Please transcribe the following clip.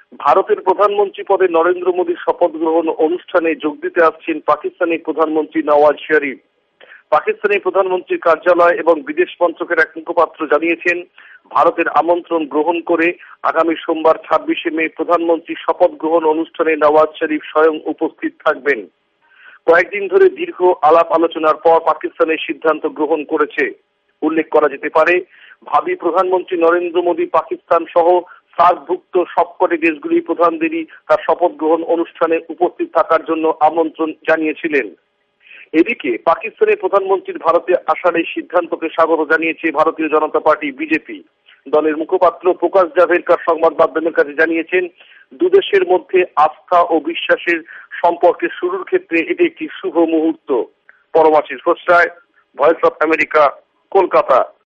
ভারতের প্রধানমন্ত্রী পদে নরেন্দ্র মোদীর শপথ গ্রহণ অনুষ্ঠানে যোগ দিতে আসছেন পাকিস্তানি প্রধানমন্ত্রী নওয়াজ শরীফ। পাকিস্তানি প্রধানমন্ত্রীর কার্যালয় এবং বিদেশ মন্ত্রকের এক মুখপাত্র জানিয়েছেন, ভারতের আমন্ত্রণ গ্রহণ করে আগামী সোমবার 26শে মে প্রধানমন্ত্রীর শপথ গ্রহণ অনুষ্ঠানে নওয়াজ শরীফ স্বয়ং উপস্থিত থাকবেন। কয়েকদিন ধরে দীর্ঘ আলাপ আলোচনার পর পাকিস্তানের সিদ্ধান্ত গ্রহণ করেছে। উল্লেখ করা যেতে পারে, ভাবী প্রধানমন্ত্রী নরেন্দ্র মোদী পাকিস্তান সহ সার্কভুক্ত সবকটি দেশগুলির প্রধানদেরই তার শপথ গ্রহণ অনুষ্ঠানে উপস্থিত থাকার জন্য আমন্ত্রণ জানিয়েছিলেন। এদিকে পাকিস্তানের প্রধানমন্ত্রীর ভারতে আসার এই সিদ্ধান্তকে স্বাগত জানিয়েছে ভারতীয় জনতা পার্টি বিজেপি। দলের মুখপাত্র প্রকাশ জাভেদকর সংবাদ মাধ্যমের কাছে জানিয়েছেন, দুদেশের মধ্যে আস্থা ও বিশ্বাসের সম্পর্কের শুরুর ক্ষেত্রে এটি একটি শুভ মুহূর্ত। Paramashis Ghosh, voice of America, Kolkata.